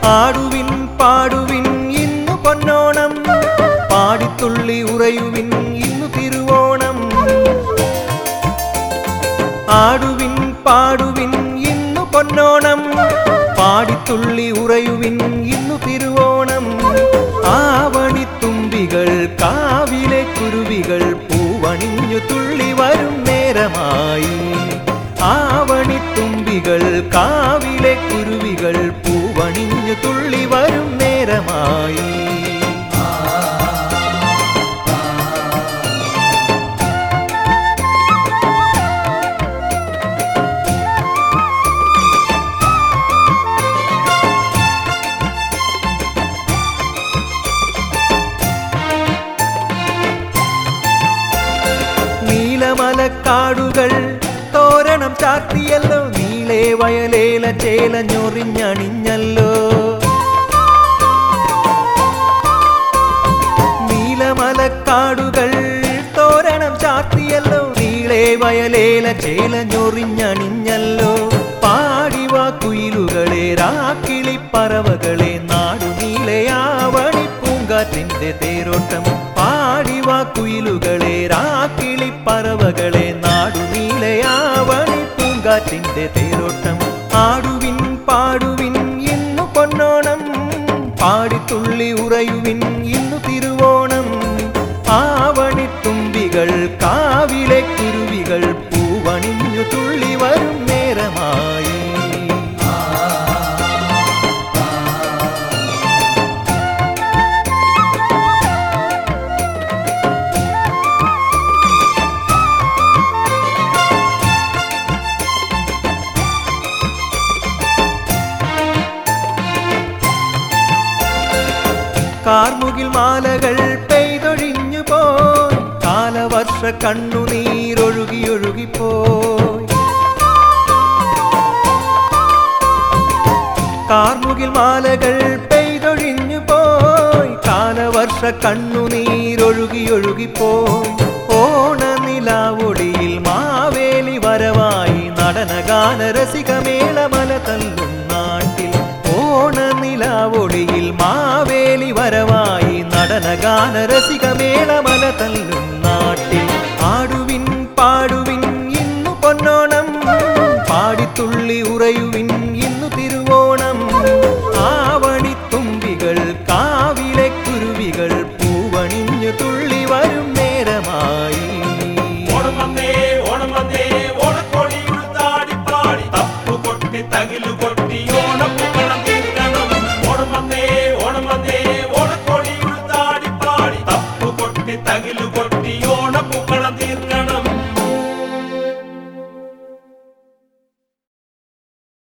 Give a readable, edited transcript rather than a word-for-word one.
ആടുവിൻ പാടുവിൻ ഇന്നു പൊന്നോണം, പാടിത്തുള്ളി ഉറയുവിൻ ഇന്നു തിരുവോണം. ആടുവിൻ പാടുവിൻ ഇന്നു പൊന്നോണം, പാടിത്തുള്ളി ഉറയുവിൻ ഇന്നു തിരുവോണം. ആവണിത്തുമ്പികൾ കാവിലെ കുരുവികൾ പൂവണിഞ്ഞു തുള്ളി വരും നേരമായി. ആവണിത്തുമ്പികൾ കാവിലെ കുരുവികൾ പൂവണിഞ്ഞു തുള്ളി വരും നേരമായി. നീലമലക്കാടുകൾ തോരണം ചാർത്തിയല്ലോ, നീളേ വയലേല ചേലഞ്ഞൊറിഞ്ഞണിഞ്ഞല്ലോ. നീലമലക്കാടുകൾ തോരണം ചാർത്തിയല്ലോ, നീളേ വയലേല ചേലഞ്ഞൊറിഞ്ഞണിഞ്ഞല്ലോ. പാടിവാ കുയിലുകളെ രാക്കിളിപ്പറവകളെ, നാടുനീളയാവണി പൂങ്കാറ്റിന്റെ തേരോട്ടം. പാടിവാ കുയിലുകളെ രാക്കിളിപ്പറവകളെ, നാടുനീളയാവണി പൂങ്കാറ്റിന്റെ തേരോട്ടം. ആടുവിൻ പാടുവിൻ ഇന്നു പൊന്നോണം, പാടിത്തുള്ളി ഉറയുവിൻ ഇന്നു തിരുവോണം. ആവണിത്തുമ്പികൾ കാവിലെ കുരുവികൾ പൂവണിഞ്ഞു തുള്ളി വരും നേരമായി. കാർമുകിൽ മാലകൾ പെയ്തൊഴിഞ്ഞു പോയി, കാലവർഷ കണ്ണുനീരൊഴുകിയൊഴുകിപ്പോയി. കാർമുകിൽ മാലകൾ പെയ്തൊഴിഞ്ഞു പോയി, കാലവർഷ കണ്ണുനീരൊഴുകിയൊഴുകിപ്പോയി. ഓണനിലാവൊടിയിൽ മാവേലി വരവായി, നടനഗാന രസികമേളമല തല്ലും നാട്ടിൽ. ഓണനിലാവൊടിയിൽ മാവേലി വരവായി, നടനഗാന രസികമേളമല തല്ലും നാട്ടിൽ. ആടുവിൻ പാടുവിൻ ഇന്നു പൊന്നോണം, പാടിത്തുള്ളി ഉറയുവിൻ ഇന്നു തിരുവോണം. ആവണിത്തുമ്പികൾ കാവിലെ കുരുവികൾ പൂവണിഞ്ഞു തുള്ളി വരും നേരമായി. ഓണം വന്നേ ഓണം വന്നേ, ഓണക്കോടി ഉടുത്താടി പാടി തപ്പു കൊട്ടി തകിലു കൊട്ടി ഓണപ്പൂക്കളം തീർക്കണം. ഓണം വന്നേ ഓണം വന്നേ,